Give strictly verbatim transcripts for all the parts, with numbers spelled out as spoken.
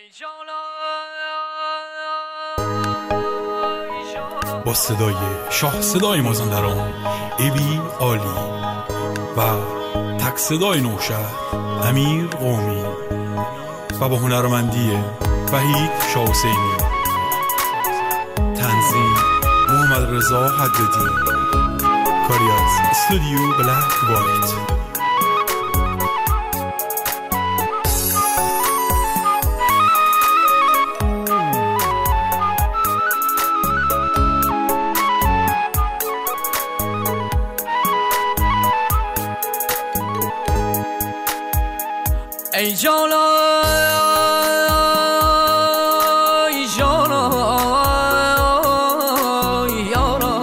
با صدای شاه صدای مازندران ابی عالی و تک صدای نوشهر امیر قومی و با هنرمندی وحید شاه حسینی، تنظیم محمد رضا حدادی، کاری از استودیو بلک وایت. ای جانا ای جانا یارا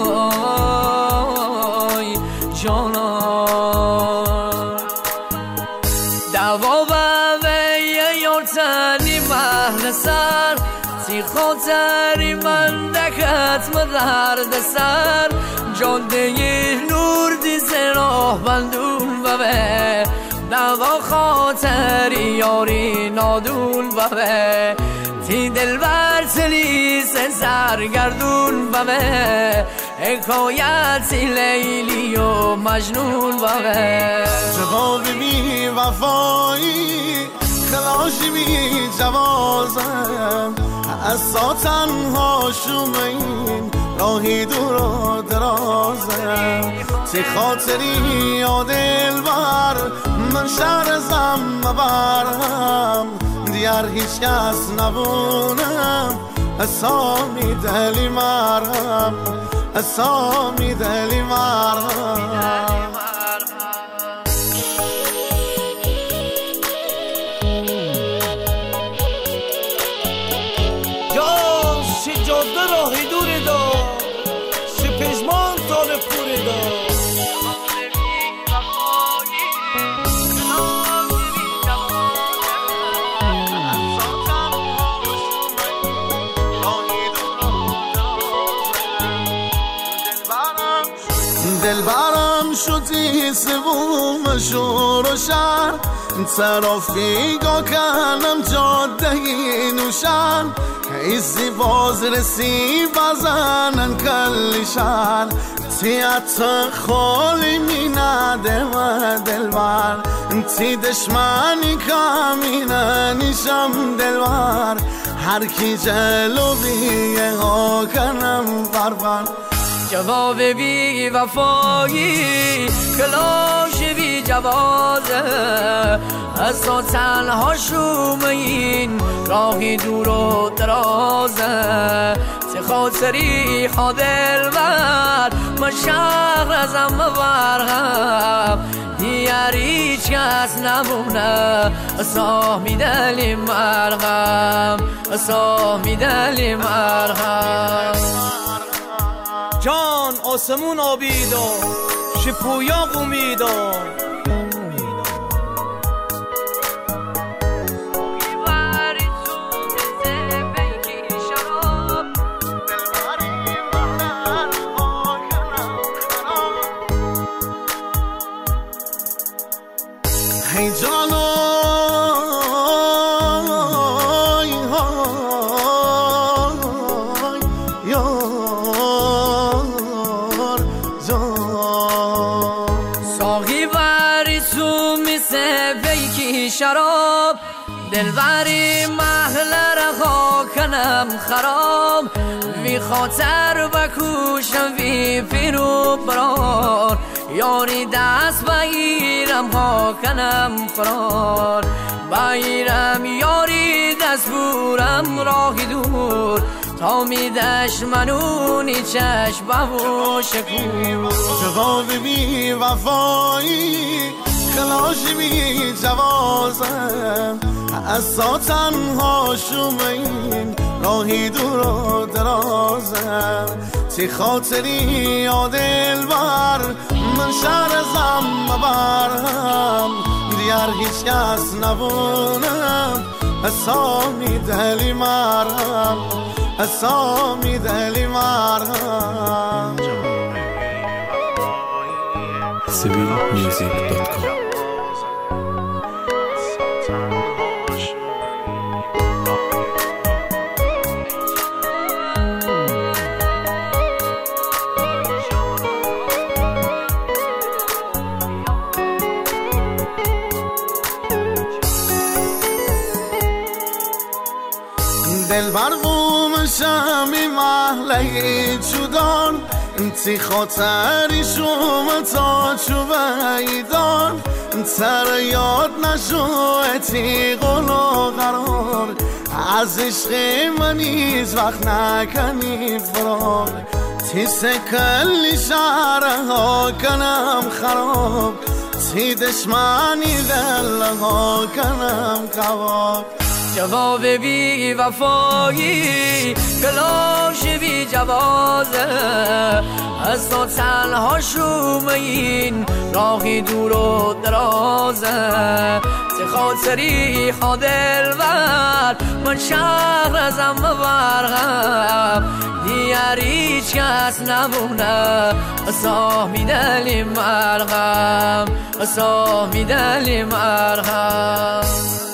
جانا دوا به یار تنی محل سر سی خاطری من دکت مدرد سر جاده نور دیز راه بندون و به دوا خاطری یاری نادون و به تی دل بر سلیس سرگردون و به حکایتی لیلی و مجنون و به جواب بی وفایی خلاشی بی جوازم از تنها شومین راهی دور و درازم تی خاطری یا دل بر من شهر زم مبرم دیار هیچ کس نبونم اسامی دلی مرم اسامی دلی مرم یا سی جاده راهی دوری دا سی پشمان تانه پوری دا دل برم شدی سوم شور و شر ترافیگا کنم جاده نوشن ایزی باز رسی بزنن کلیشن تیت خالی می نده و دل بر تی دشمنی کمینه نیشم دل بر هر کی جلو بیه ها کنم بربر جواب بی وفایی کلاش بی جوازه از تو تنها شومین راهی دور و درازه سی خاطری ها دل بر من شهر ازم برغم دیگر هیچ کس نمونه اسامی دلی مرغم اسامی دلی مرغم جان آسمون آبیدا شپویا قومیدا هی جانا شراب دلبری محل رها کنم خراب وی خاطر بکوشم وی پیرو برار یاری دست بگیرم ها کنم فرار بگیرم یاری دست بورم راهی دور تا میدش منونی چشم و شکور جواب بی وفایی خلاشی بی جوازم از تا تنها شومین راهی دور و درازم تی خاطری یا دل بر من شهر زم مبرم دیگر هیچ کس نبونم اسامی دلی مرم اسامی دلی مرم سیویل میوزیک دات کام دل برقوم شمی محله چودان انتی خاطری شوم تا چوبیدان تر یاد نشو اتی قلو قرار از عشق منیز وقت نکنی فرار تیس کلی شهرها کنم خراب تی دشمنی دلها کنم قواب جواب بی وفایی کلاش بی جوازه از تو تنها شوم این راهی دور و درازه چه خاطری خادل ور من شهر ازم برغم دیگر هیچ کس نمونه اصاه می دلی مرغم اصاه می دلی مرغم